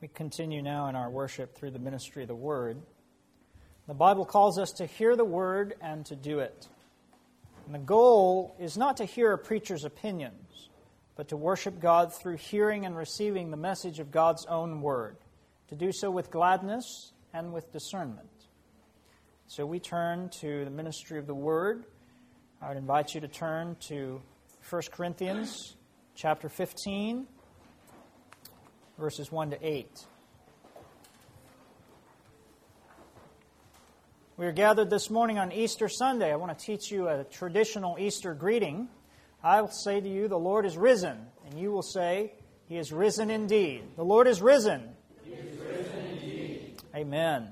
We continue now in our worship through the ministry of the Word. The Bible calls us to hear the Word and to do it. And the goal is not to hear a preacher's opinions, but to worship God through hearing and receiving the message of God's own Word, to do so with gladness and with discernment. So we turn to the ministry of the Word. I would invite you to turn to 1 Corinthians chapter 15, verses 1 to 8. We are gathered this morning on Easter Sunday. I want to teach you a traditional Easter greeting. I will say to you, the Lord is risen. And you will say, He is risen indeed. The Lord is risen. He is risen indeed. Amen.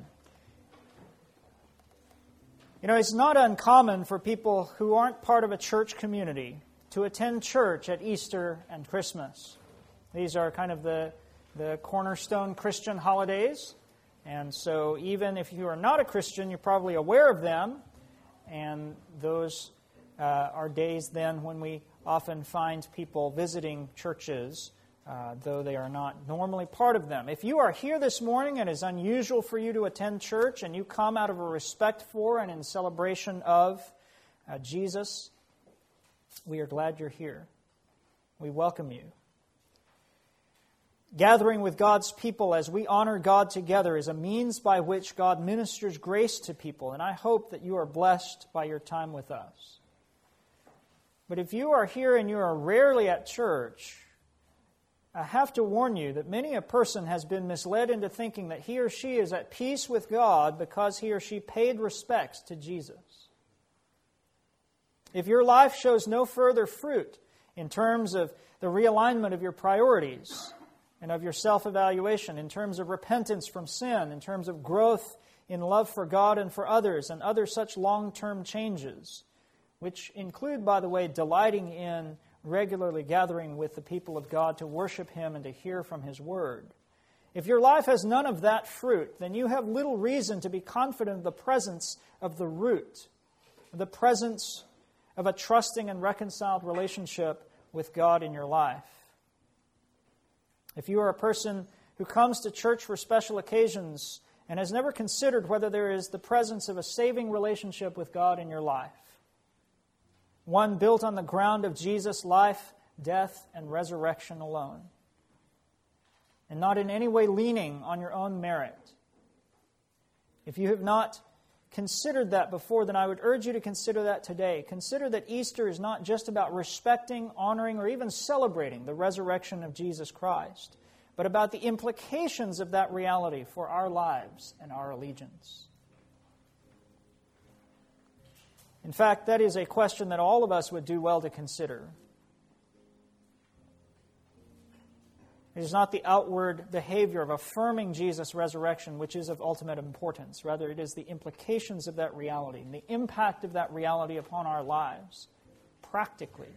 You know, it's not uncommon for people who aren't part of a church community to attend church at Easter and Christmas. These are kind of the cornerstone Christian holidays. And so even if you are not a Christian, you're probably aware of them. And those are days then when we often find people visiting churches, though they are not normally part of them. If you are here this morning and it is unusual for you to attend church and you come out of a respect for and in celebration of Jesus, we are glad you're here. We welcome you. Gathering with God's people as we honor God together is a means by which God ministers grace to people, and I hope that you are blessed by your time with us. But if you are here and you are rarely at church, I have to warn you that many a person has been misled into thinking that he or she is at peace with God because he or she paid respects to Jesus. If your life shows no further fruit in terms of the realignment of your priorities and of your self-evaluation, in terms of repentance from sin, in terms of growth in love for God and for others, and other such long-term changes, which include, by the way, delighting in regularly gathering with the people of God to worship Him and to hear from His Word. If your life has none of that fruit, then you have little reason to be confident of the presence of the root, the presence of a trusting and reconciled relationship with God in your life. If you are a person who comes to church for special occasions and has never considered whether there is the presence of a saving relationship with God in your life, one built on the ground of Jesus' life, death, and resurrection alone, and not in any way leaning on your own merit, if you have not considered that before, then I would urge you to consider that today. Consider that Easter is not just about respecting, honoring, or even celebrating the resurrection of Jesus Christ, but about the implications of that reality for our lives and our allegiance. In fact, that is a question that all of us would do well to consider. It is not the outward behavior of affirming Jesus' resurrection which is of ultimate importance. Rather, it is the implications of that reality and the impact of that reality upon our lives, practically.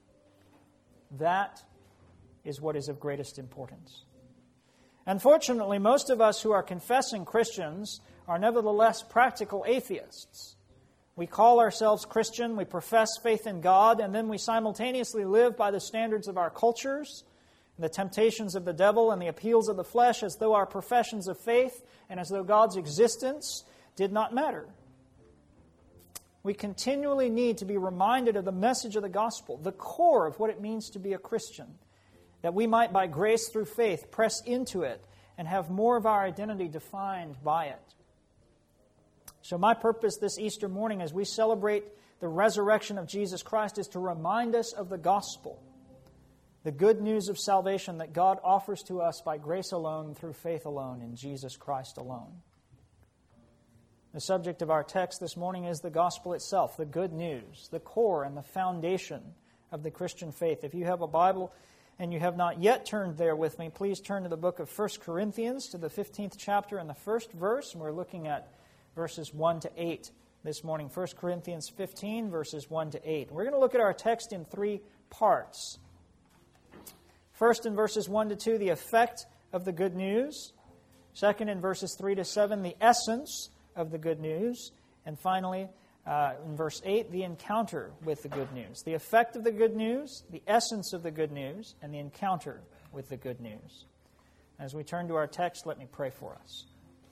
That is what is of greatest importance. Unfortunately, most of us who are confessing Christians are nevertheless practical atheists. We call ourselves Christian, we profess faith in God, and then we simultaneously live by the standards of our cultures, the temptations of the devil and the appeals of the flesh, as though our professions of faith and as though God's existence did not matter. We continually need to be reminded of the message of the gospel, the core of what it means to be a Christian, that we might, by grace through faith, press into it and have more of our identity defined by it. So my purpose this Easter morning as we celebrate the resurrection of Jesus Christ is to remind us of the gospel, the good news of salvation that God offers to us by grace alone, through faith alone, in Jesus Christ alone. The subject of our text this morning is the gospel itself, the good news, the core and the foundation of the Christian faith. If you have a Bible and you have not yet turned there with me, please turn to the book of 1 Corinthians, to the 15th chapter and the first verse, and we're looking at verses 1 to 8 this morning. 1 Corinthians 15, verses 1 to 8. We're going to look at our text in three parts. First, in verses 1 to 2, the effect of the good news. Second, in verses 3 to 7, the essence of the good news. And finally, in verse 8, the encounter with the good news. The effect of the good news, the essence of the good news, and the encounter with the good news. As we turn to our text, let me pray for us.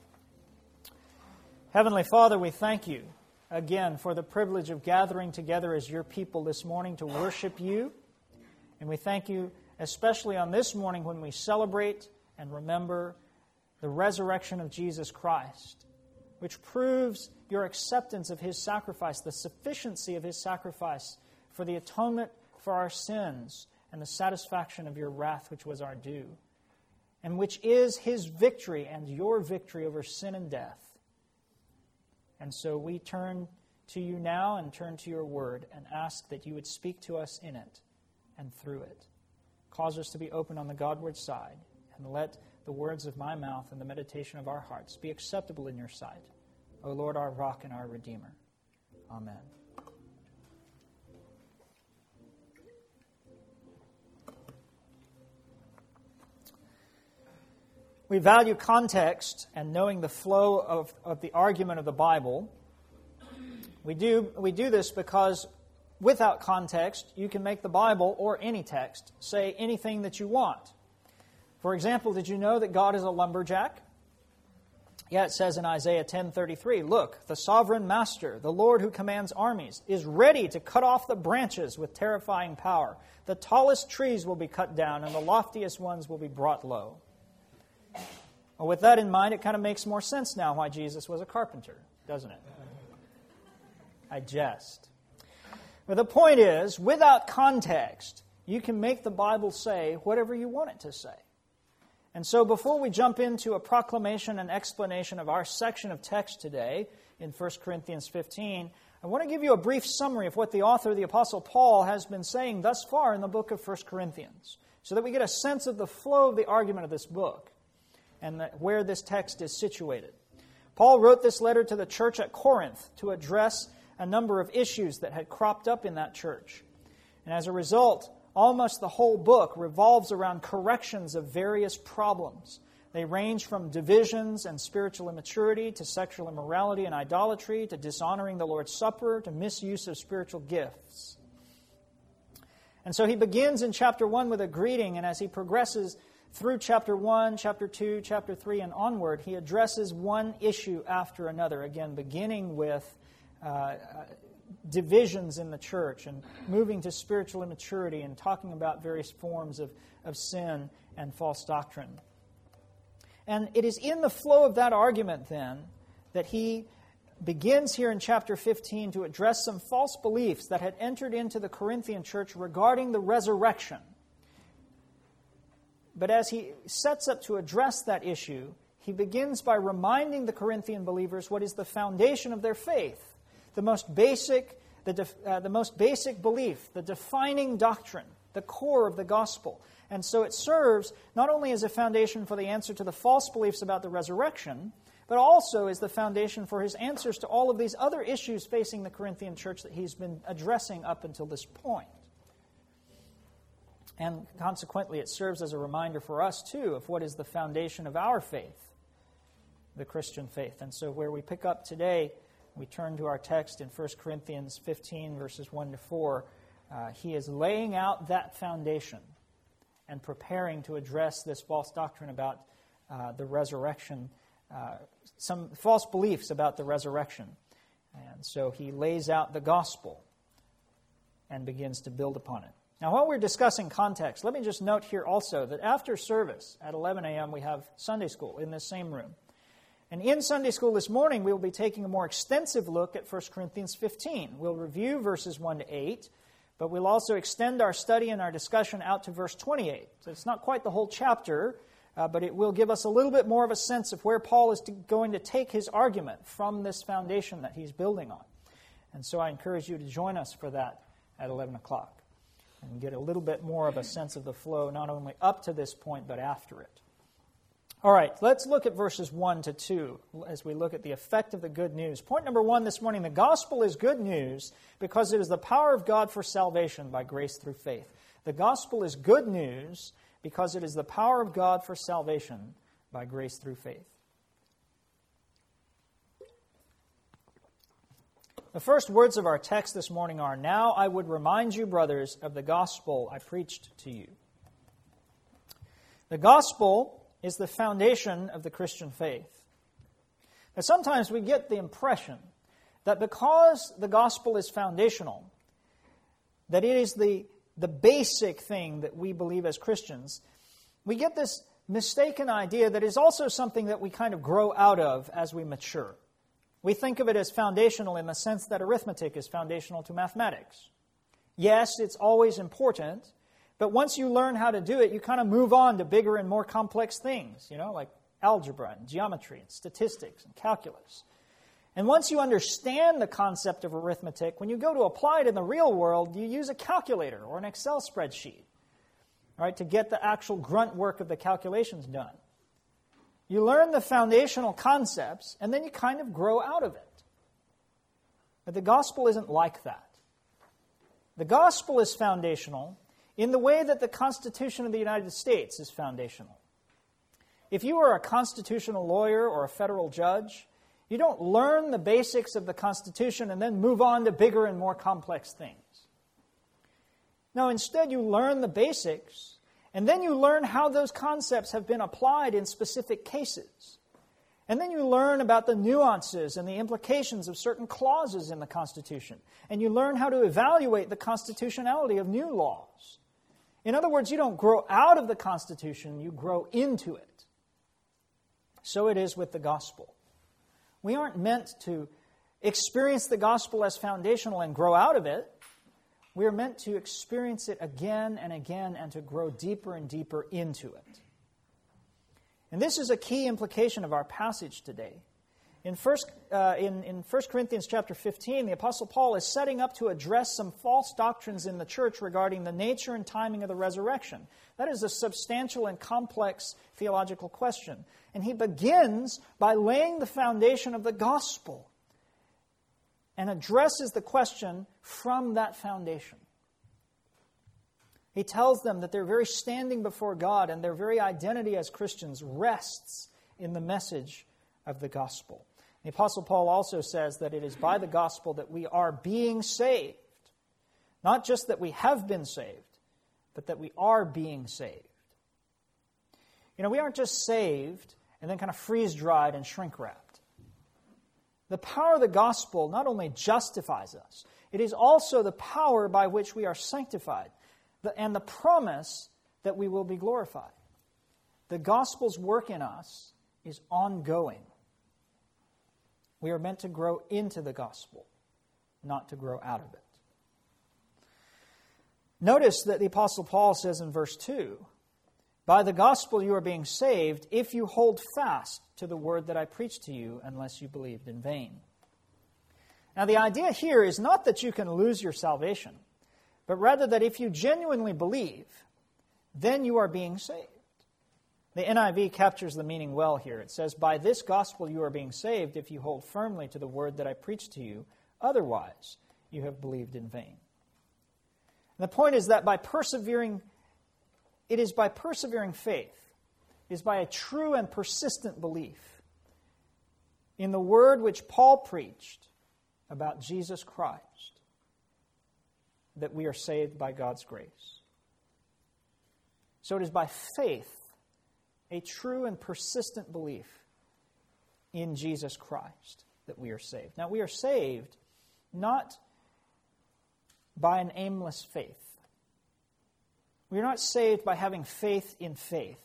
Heavenly Father, we thank you again for the privilege of gathering together as your people this morning to worship you. And we thank you especially on this morning when we celebrate and remember the resurrection of Jesus Christ, which proves your acceptance of His sacrifice, the sufficiency of His sacrifice for the atonement for our sins and the satisfaction of your wrath, which was our due, and which is His victory and your victory over sin and death. And so we turn to you now and turn to your word and ask that you would speak to us in it and through it. Cause us to be open on the Godward side, and let the words of my mouth and the meditation of our hearts be acceptable in your sight, O Lord, our rock and our Redeemer. Amen. We value context and knowing the flow of the argument of the Bible. We do this because without context, you can make the Bible or any text say anything that you want. For example, did you know that God is a lumberjack? Yeah, it says in Isaiah 10:33, "Look, the sovereign master, the Lord who commands armies, is ready to cut off the branches with terrifying power. The tallest trees will be cut down, and the loftiest ones will be brought low." Well, with that in mind, it kind of makes more sense now why Jesus was a carpenter, doesn't it? I jest. But the point is, without context, you can make the Bible say whatever you want it to say. And so before we jump into a proclamation and explanation of our section of text today in 1 Corinthians 15, I want to give you a brief summary of what the author, the Apostle Paul, has been saying thus far in the book of 1 Corinthians, so that we get a sense of the flow of the argument of this book and where this text is situated. Paul wrote this letter to the church at Corinth to address a number of issues that had cropped up in that church. And as a result, almost the whole book revolves around corrections of various problems. They range from divisions and spiritual immaturity to sexual immorality and idolatry to dishonoring the Lord's Supper to misuse of spiritual gifts. And so he begins in chapter 1 with a greeting, and as he progresses through chapter 1, chapter 2, chapter 3, and onward, he addresses one issue after another, again beginning with divisions in the church and moving to spiritual immaturity and talking about various forms of sin and false doctrine. And it is in the flow of that argument, then, that he begins here in chapter 15 to address some false beliefs that had entered into the Corinthian church regarding the resurrection. But as he sets up to address that issue, he begins by reminding the Corinthian believers what is the foundation of their faith, the most basic belief, the defining doctrine, the core of the gospel. And so it serves not only as a foundation for the answer to the false beliefs about the resurrection, but also as the foundation for his answers to all of these other issues facing the Corinthian church that he's been addressing up until this point. And consequently, it serves as a reminder for us, too, of what is the foundation of our faith, the Christian faith. And so where we pick up today, we turn to our text in 1 Corinthians 15, verses 1 to 4. He is laying out that foundation and preparing to address this false doctrine about the resurrection, some false beliefs about the resurrection. And so he lays out the gospel and begins to build upon it. Now, while we're discussing context, let me just note here also that after service at 11 a.m., we have Sunday school in this same room. And in Sunday school this morning, we will be taking a more extensive look at 1 Corinthians 15. We'll review verses 1 to 8, but we'll also extend our study and our discussion out to verse 28. So it's not quite the whole chapter, but it will give us a little bit more of a sense of where Paul is going to take his argument from this foundation that he's building on. And so I encourage you to join us for that at 11 o'clock and get a little bit more of a sense of the flow, not only up to this point, but after it. All right, let's look at verses 1 to 2 as we look at the effect of the good news. Point number 1 this morning, the gospel is good news because it is the power of God for salvation by grace through faith. The gospel is good news because it is the power of God for salvation by grace through faith. The first words of our text this morning are, "Now I would remind you, brothers, of the gospel I preached to you." The gospel is the foundation of the Christian faith. Now, sometimes we get the impression that because the gospel is foundational, that it is the basic thing that we believe as Christians, we get this mistaken idea that is also something that we kind of grow out of as we mature. We think of it as foundational in the sense that arithmetic is foundational to mathematics. Yes, it's always important, but once you learn how to do it, you kind of move on to bigger and more complex things, like algebra and geometry and statistics and calculus. And once you understand the concept of arithmetic, when you go to apply it in the real world, you use a calculator or an Excel spreadsheet, right, to get the actual grunt work of the calculations done. You learn the foundational concepts, and then you kind of grow out of it. But the gospel isn't like that. The gospel is foundational in the way that the Constitution of the United States is foundational. If you are a constitutional lawyer or a federal judge, you don't learn the basics of the Constitution and then move on to bigger and more complex things. No, instead you learn the basics, and then you learn how those concepts have been applied in specific cases. And then you learn about the nuances and the implications of certain clauses in the Constitution. And you learn how to evaluate the constitutionality of new laws. In other words, you don't grow out of the Constitution, you grow into it. So it is with the gospel. We aren't meant to experience the gospel as foundational and grow out of it. We are meant to experience it again and again and to grow deeper and deeper into it. And this is a key implication of our passage today. In 1 Corinthians chapter 15, the Apostle Paul is setting up to address some false doctrines in the church regarding the nature and timing of the resurrection. That is a substantial and complex theological question. And he begins by laying the foundation of the gospel and addresses the question from that foundation. He tells them that their very standing before God and their very identity as Christians rests in the message of the gospel. The Apostle Paul also says that it is by the gospel that we are being saved. Not just that we have been saved, but that we are being saved. We aren't just saved and then kind of freeze-dried and shrink-wrapped. The power of the gospel not only justifies us, it is also the power by which we are sanctified and the promise that we will be glorified. The gospel's work in us is ongoing. We are meant to grow into the gospel, not to grow out of it. Notice that the Apostle Paul says in verse 2, "By the gospel you are being saved if you hold fast to the word that I preached to you, unless you believed in vain." Now the idea here is not that you can lose your salvation, but rather that if you genuinely believe, then you are being saved. The NIV captures the meaning well here. It says, "By this gospel you are being saved if you hold firmly to the word that I preached to you, otherwise you have believed in vain." And the point is that it is by persevering faith, it is by a true and persistent belief in the word which Paul preached about Jesus Christ, that we are saved by God's grace. So it is by faith, a true and persistent belief in Jesus Christ, that we are saved. Now, we are saved not by an aimless faith. We are not saved by having faith in faith.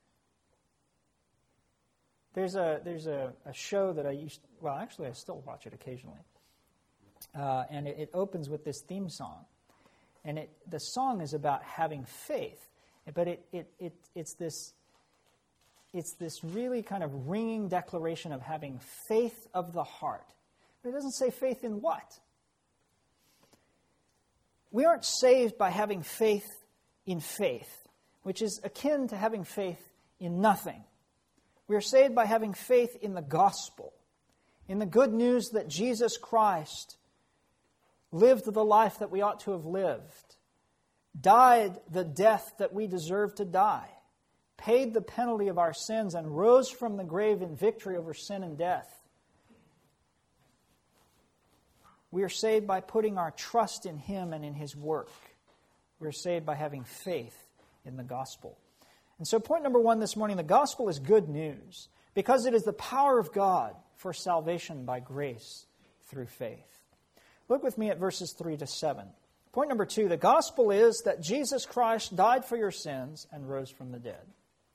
There's a show that I still watch it occasionally. And it opens with this theme song. And the song is about having faith. But it's this really kind of ringing declaration of having faith of the heart. But it doesn't say faith in what? We aren't saved by having faith in faith, which is akin to having faith in nothing. We are saved by having faith in the gospel, in the good news that Jesus Christ lived the life that we ought to have lived, died the death that we deserve to die, paid the penalty of our sins, and rose from the grave in victory over sin and death. We are saved by putting our trust in Him and in His work. We are saved by having faith in the gospel. And so point number 1 this morning, the gospel is good news because it is the power of God for salvation by grace through faith. Look with me at verses 3 to 7. Point number 2, the gospel is that Jesus Christ died for your sins and rose from the dead.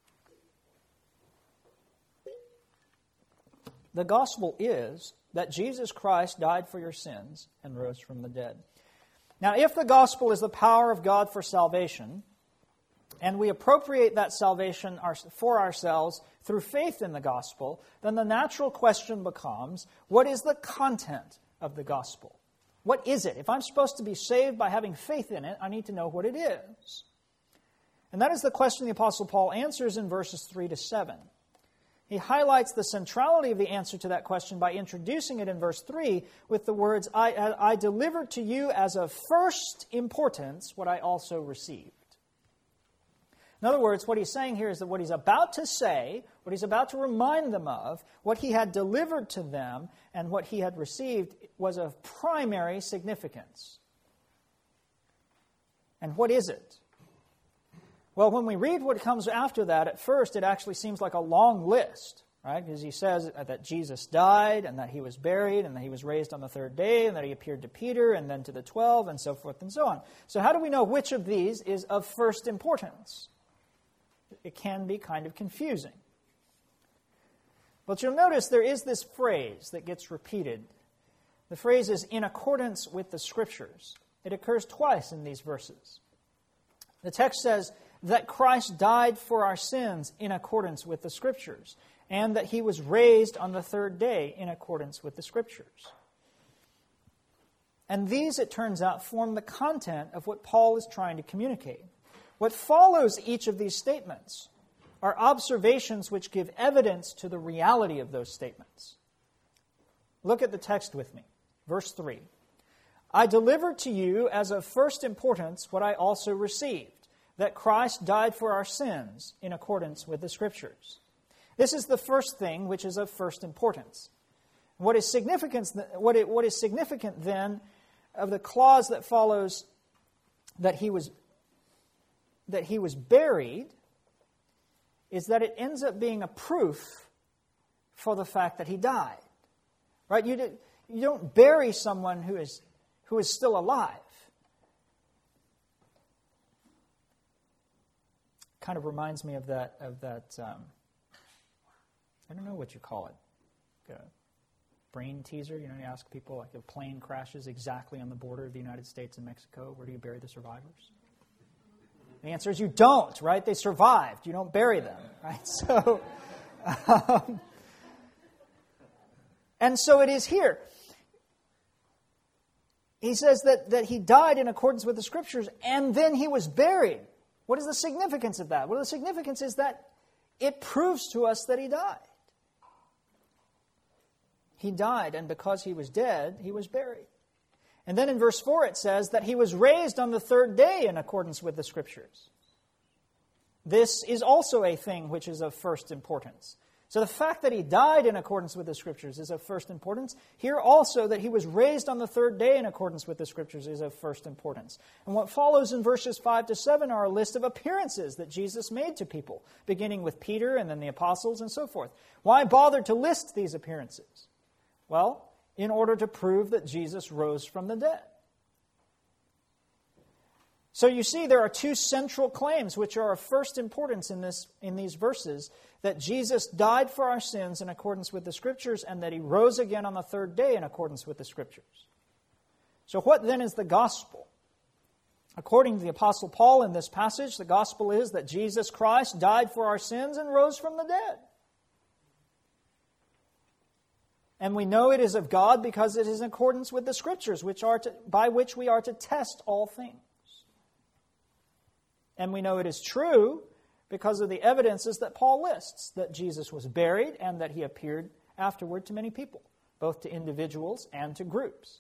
The gospel is that Jesus Christ died for your sins and rose from the dead. Now, if the gospel is the power of God for salvation, and we appropriate that salvation for ourselves through faith in the gospel, then the natural question becomes, what is the content of the gospel? What is it? If I'm supposed to be saved by having faith in it, I need to know what it is. And that is the question the Apostle Paul answers in verses 3 to 7. He highlights the centrality of the answer to that question by introducing it in verse 3 with the words, I delivered to you as of first importance what I also received. In other words, what he's saying here is that what he's about to say, what he's about to remind them of, what he had delivered to them and what he had received was of primary significance. And what is it? Well, when we read what comes after that, at first it actually seems like a long list, right? Because he says that Jesus died and that he was buried and that he was raised on the third day and that he appeared to Peter and then to the 12 and so forth and so on. So how do we know which of these is of first importance? It can be kind of confusing. But you'll notice there is this phrase that gets repeated. The phrase is in accordance with the Scriptures. It occurs twice in these verses. The text says that Christ died for our sins in accordance with the Scriptures, and that he was raised on the third day in accordance with the Scriptures. And these, it turns out, form the content of what Paul is trying to communicate. What follows each of these statements are observations which give evidence to the reality of those statements. Look at the text with me. Verse 3. I delivered to you as of first importance what I also received, that Christ died for our sins in accordance with the Scriptures. This is the first thing which is of first importance. What is significant then of the clause that follows that he was buried is that it ends up being a proof for the fact that he died. Right? You don't bury someone who is still alive. Kind of reminds me of that. I don't know what you call it. A brain teaser. You ask people, like, if a plane crashes exactly on the border of the United States and Mexico, where do you bury the survivors? The answer is you don't, right? They survived. You don't bury them, right? So, and so it is here. He says that he died in accordance with the Scriptures, and then he was buried. What is the significance of that? Well, the significance is that it proves to us that he died. He died, and because he was dead, he was buried. And then in verse 4 it says that he was raised on the third day in accordance with the Scriptures. This is also a thing which is of first importance. So the fact that he died in accordance with the Scriptures is of first importance. Here also that he was raised on the third day in accordance with the Scriptures is of first importance. And what follows in verses 5 to 7 are a list of appearances that Jesus made to people, beginning with Peter and then the apostles and so forth. Why bother to list these appearances? Well, in order to prove that Jesus rose from the dead. So you see, there are two central claims which are of first importance in these verses, that Jesus died for our sins in accordance with the Scriptures and that he rose again on the third day in accordance with the Scriptures. So what then is the gospel? According to the Apostle Paul in this passage, the gospel is that Jesus Christ died for our sins and rose from the dead. And we know it is of God because it is in accordance with the Scriptures, by which we are to test all things. And we know it is true because of the evidences that Paul lists, that Jesus was buried and that he appeared afterward to many people, both to individuals and to groups.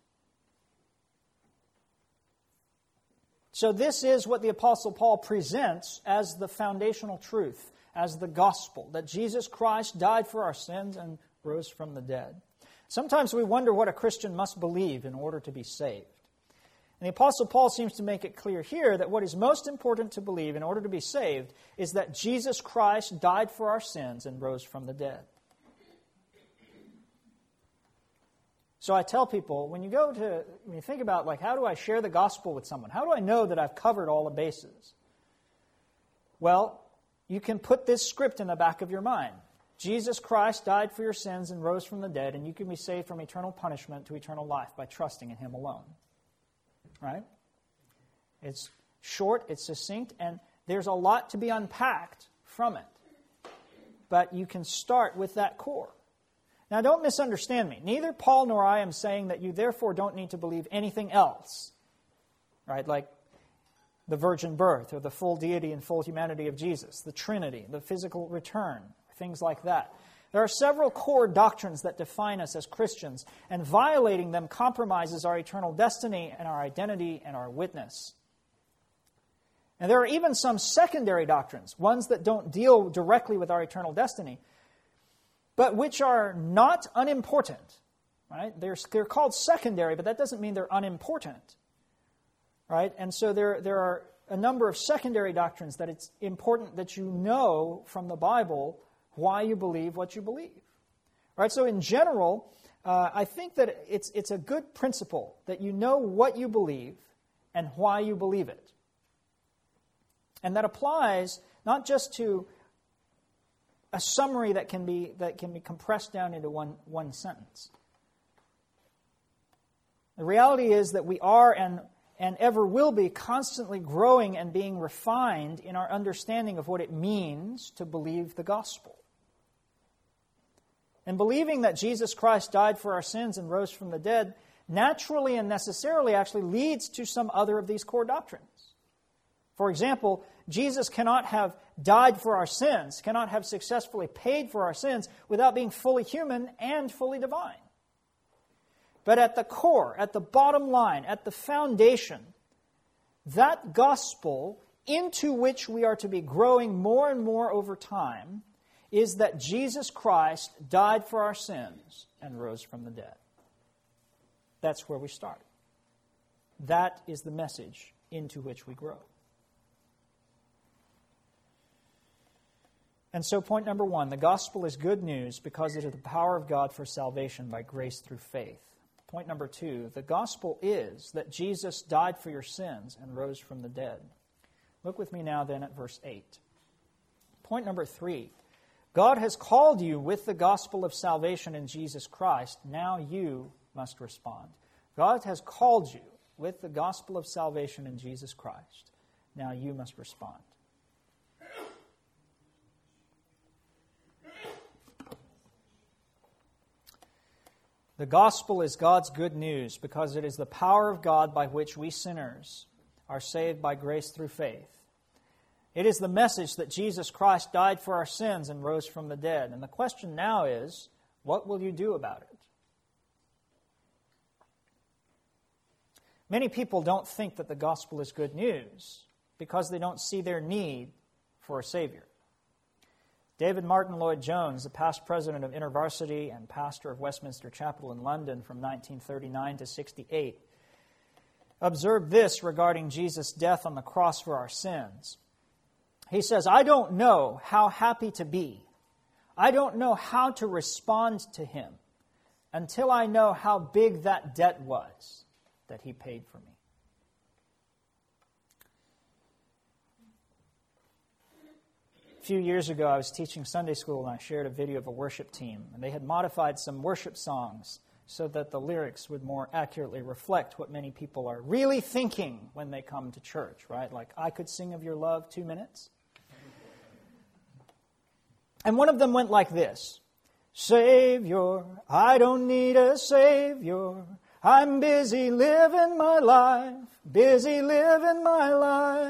So this is what the Apostle Paul presents as the foundational truth, as the gospel, that Jesus Christ died for our sins and rose from the dead. Sometimes we wonder what a Christian must believe in order to be saved. And the Apostle Paul seems to make it clear here that what is most important to believe in order to be saved is that Jesus Christ died for our sins and rose from the dead. So I tell people, when you think about, like, how do I share the gospel with someone? How do I know that I've covered all the bases? Well, you can put this script in the back of your mind. Jesus Christ died for your sins and rose from the dead, and you can be saved from eternal punishment to eternal life by trusting in Him alone. Right? It's short, it's succinct, and there's a lot to be unpacked from it. But you can start with that core. Now, don't misunderstand me. Neither Paul nor I am saying that you therefore don't need to believe anything else. Right? Like the virgin birth, or the full deity and full humanity of Jesus, the Trinity, the physical return, things like that. There are several core doctrines that define us as Christians, and violating them compromises our eternal destiny and our identity and our witness. And there are even some secondary doctrines, ones that don't deal directly with our eternal destiny, but which are not unimportant. Right? They're called secondary, but that doesn't mean they're unimportant. Right? And so there are a number of secondary doctrines that it's important that you know from the Bible why you believe what you believe. Right? So in general, I think that it's a good principle that you know what you believe and why you believe it. And that applies not just to a summary that can be compressed down into one sentence. The reality is that we are and ever will be constantly growing and being refined in our understanding of what it means to believe the gospel. And believing that Jesus Christ died for our sins and rose from the dead naturally and necessarily actually leads to some other of these core doctrines. For example, Jesus cannot have died for our sins, cannot have successfully paid for our sins without being fully human and fully divine. But at the core, at the bottom line, at the foundation, that gospel into which we are to be growing more and more over time is that Jesus Christ died for our sins and rose from the dead. That's where we start. That is the message into which we grow. And so point number one, the gospel is good news because it is the power of God for salvation by grace through faith. Point number two, the gospel is that Jesus died for your sins and rose from the dead. Look with me now then at verse 8. Point number three, God has called you with the gospel of salvation in Jesus Christ. Now you must respond. God has called you with the gospel of salvation in Jesus Christ. Now you must respond. The gospel is God's good news because it is the power of God by which we sinners are saved by grace through faith. It is the message that Jesus Christ died for our sins and rose from the dead. And the question now is, what will you do about it? Many people don't think that the gospel is good news because they don't see their need for a Savior. David Martin Lloyd-Jones, the past president of InterVarsity and pastor of Westminster Chapel in London from 1939 to 68, observed this regarding Jesus' death on the cross for our sins. He says, I don't know how happy to be. I don't know how to respond to Him until I know how big that debt was that He paid for me. A few years ago, I was teaching Sunday school and I shared a video of a worship team. And they had modified some worship songs so that the lyrics would more accurately reflect what many people are really thinking when they come to church, right? Like, I could sing of your love 2 minutes. And one of them went like this. Savior, I don't need a Savior. I'm busy living my life, busy living my life.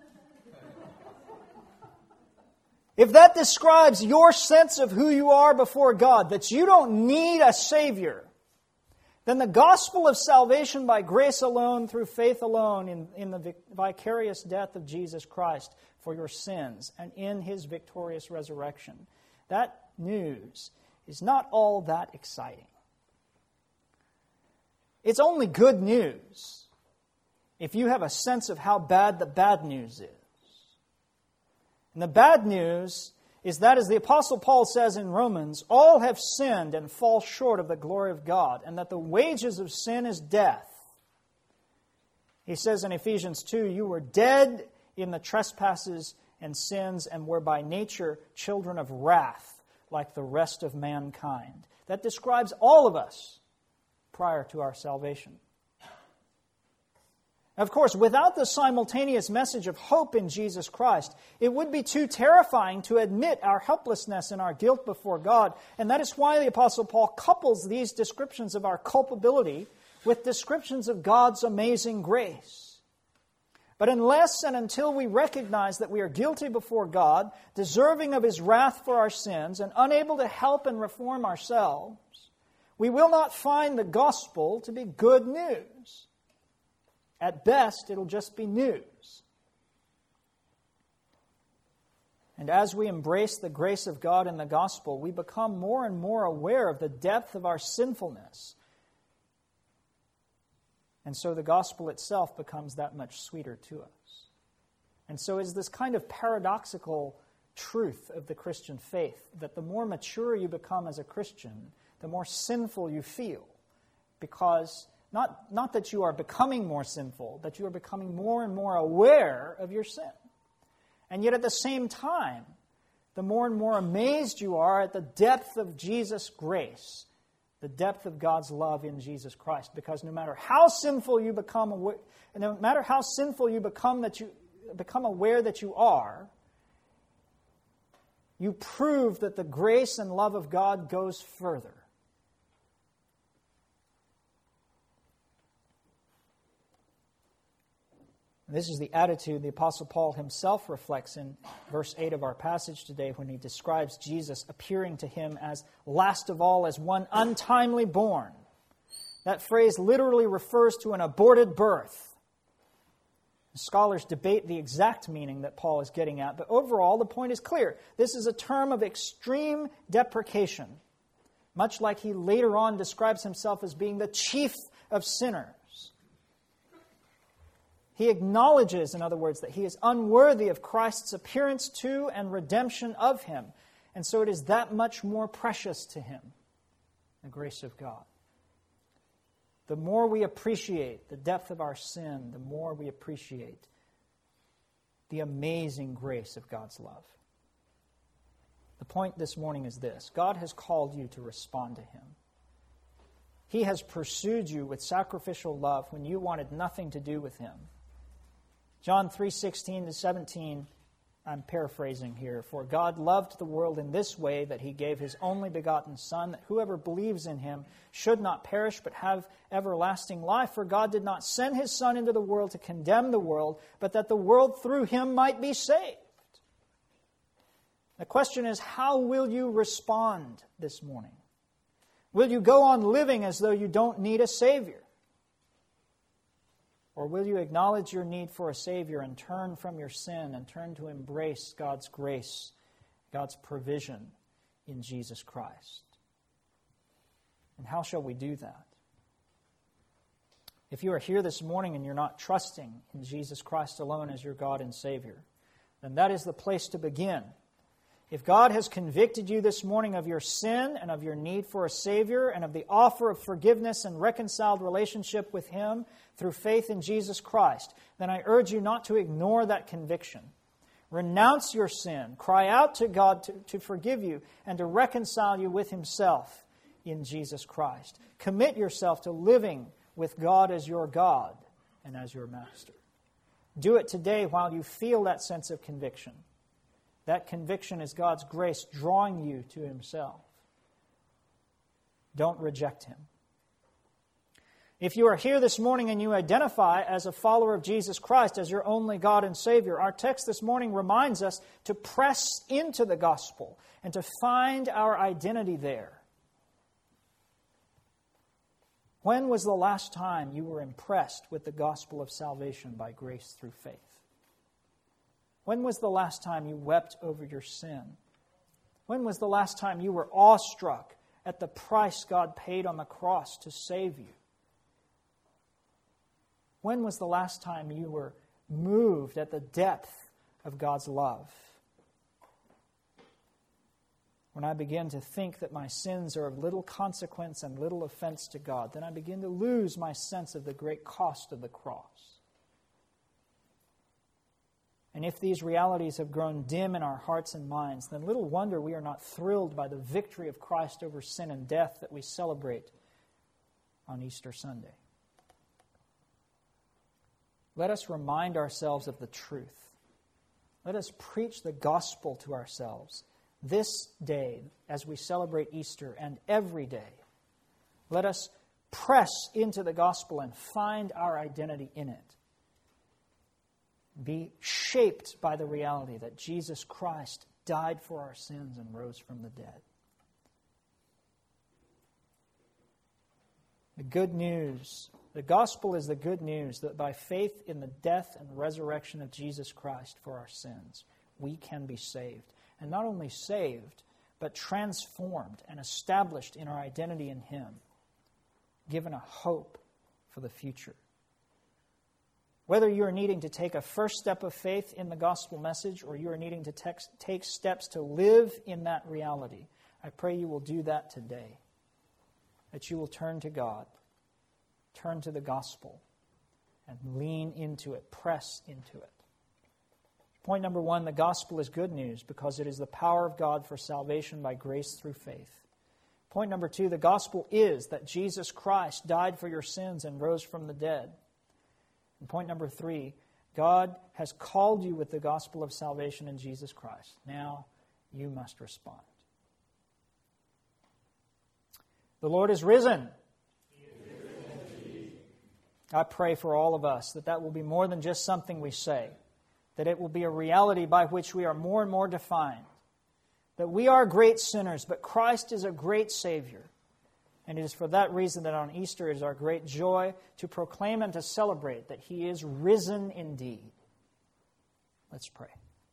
If that describes your sense of who you are before God, that you don't need a Savior, then the gospel of salvation by grace alone, through faith alone, in the vicarious death of Jesus Christ for your sins and in His victorious resurrection, that news is not all that exciting. It's only good news if you have a sense of how bad the bad news is. And the bad news is that, as the Apostle Paul says in Romans, all have sinned and fall short of the glory of God, and that the wages of sin is death. He says in Ephesians 2, you were dead in the trespasses and sins and were by nature children of wrath, like the rest of mankind. That describes all of us prior to our salvation. Of course, without the simultaneous message of hope in Jesus Christ, it would be too terrifying to admit our helplessness and our guilt before God. And that is why the Apostle Paul couples these descriptions of our culpability with descriptions of God's amazing grace. But unless and until we recognize that we are guilty before God, deserving of His wrath for our sins, and unable to help and reform ourselves, we will not find the gospel to be good news. At best, it'll just be news. And as we embrace the grace of God in the gospel, we become more and more aware of the depth of our sinfulness. And so the gospel itself becomes that much sweeter to us. And so is this kind of paradoxical truth of the Christian faith, that the more mature you become as a Christian, the more sinful you feel. Because not that you are becoming more sinful, but you are becoming more and more aware of your sin. And yet at the same time, the more and more amazed you are at the depth of Jesus' grace, the depth of God's love in Jesus Christ. Because no matter how sinful you become, that you become aware that you are, you prove that the grace and love of God goes further. This is the attitude the Apostle Paul himself reflects in verse 8 of our passage today when he describes Jesus appearing to him as last of all, as one untimely born. That phrase literally refers to an aborted birth. Scholars debate the exact meaning that Paul is getting at, but overall the point is clear. This is a term of extreme deprecation, much like he later on describes himself as being the chief of sinners. He acknowledges, in other words, that he is unworthy of Christ's appearance to and redemption of him. And so it is that much more precious to him, the grace of God. The more we appreciate the depth of our sin, the more we appreciate the amazing grace of God's love. The point this morning is this: God has called you to respond to Him. He has pursued you with sacrificial love when you wanted nothing to do with Him. John 3:16-17, I'm paraphrasing here. For God loved the world in this way, that He gave His only begotten Son, that whoever believes in Him should not perish but have everlasting life. For God did not send His Son into the world to condemn the world, but that the world through Him might be saved. The question is, how will you respond this morning? Will you go on living as though you don't need a Savior? Or will you acknowledge your need for a Savior and turn from your sin and turn to embrace God's grace, God's provision in Jesus Christ? And how shall we do that? If you are here this morning and you're not trusting in Jesus Christ alone as your God and Savior, then that is the place to begin. If God has convicted you this morning of your sin and of your need for a Savior and of the offer of forgiveness and reconciled relationship with Him through faith in Jesus Christ, then I urge you not to ignore that conviction. Renounce your sin. Cry out to God to forgive you and to reconcile you with Himself in Jesus Christ. Commit yourself to living with God as your God and as your Master. Do it today while you feel that sense of conviction. That conviction is God's grace drawing you to Himself. Don't reject Him. If you are here this morning and you identify as a follower of Jesus Christ as your only God and Savior, our text this morning reminds us to press into the gospel and to find our identity there. When was the last time you were impressed with the gospel of salvation by grace through faith? When was the last time you wept over your sin? When was the last time you were awestruck at the price God paid on the cross to save you? When was the last time you were moved at the depth of God's love? When I begin to think that my sins are of little consequence and little offense to God, then I begin to lose my sense of the great cost of the cross. And if these realities have grown dim in our hearts and minds, then little wonder we are not thrilled by the victory of Christ over sin and death that we celebrate on Easter Sunday. Let us remind ourselves of the truth. Let us preach the gospel to ourselves this day as we celebrate Easter and every day. Let us press into the gospel and find our identity in it. Be shaped by the reality that Jesus Christ died for our sins and rose from the dead. The good news, the gospel is the good news that by faith in the death and resurrection of Jesus Christ for our sins, we can be saved. And not only saved, but transformed and established in our identity in Him, given a hope for the future. Whether you are needing to take a first step of faith in the gospel message or you are needing to take steps to live in that reality, I pray you will do that today. That you will turn to God, turn to the gospel, and lean into it, press into it. Point number 1, the gospel is good news because it is the power of God for salvation by grace through faith. Point number 2, the gospel is that Jesus Christ died for your sins and rose from the dead. And point number 3, God has called you with the gospel of salvation in Jesus Christ. Now you must respond. The Lord is risen. I pray for all of us that will be more than just something we say, that it will be a reality by which we are more and more defined, that we are great sinners, but Christ is a great Savior. And it is for that reason that on Easter it is our great joy to proclaim and to celebrate that He is risen indeed. Let's pray.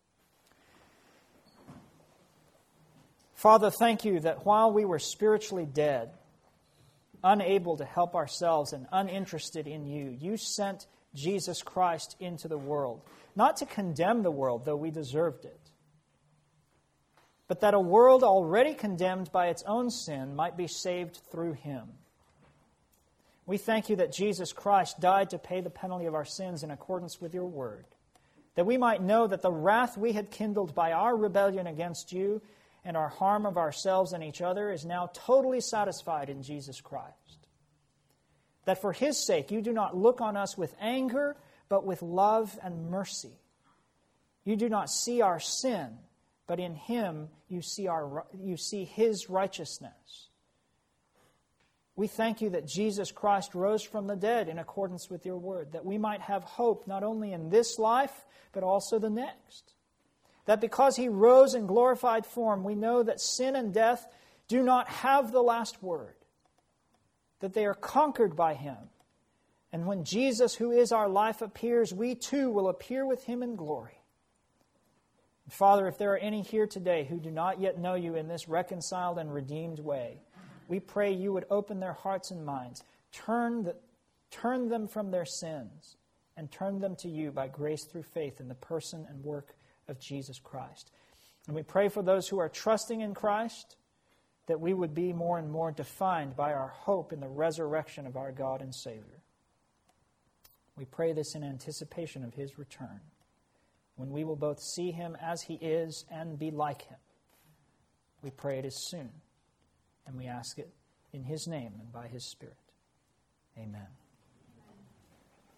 Father, thank You that while we were spiritually dead, unable to help ourselves and uninterested in You, You sent Jesus Christ into the world, not to condemn the world, though we deserved it, but that a world already condemned by its own sin might be saved through Him. We thank You that Jesus Christ died to pay the penalty of our sins in accordance with Your word, that we might know that the wrath we had kindled by our rebellion against You and our harm of ourselves and each other is now totally satisfied in Jesus Christ. That for His sake You do not look on us with anger, but with love and mercy. You do not see our sin, but in Him you see His righteousness. We thank You that Jesus Christ rose from the dead in accordance with Your word, that we might have hope not only in this life, but also the next. That because He rose in glorified form, we know that sin and death do not have the last word, that they are conquered by Him. And when Jesus, who is our life, appears, we too will appear with Him in glory. Father, if there are any here today who do not yet know You in this reconciled and redeemed way, we pray You would open their hearts and minds, turn them from their sins, and turn them to You by grace through faith in the person and work of Jesus Christ. And we pray for those who are trusting in Christ, that we would be more and more defined by our hope in the resurrection of our God and Savior. We pray this in anticipation of His return, when we will both see Him as He is and be like Him. We pray it is soon, and we ask it in His name and by His Spirit. Amen.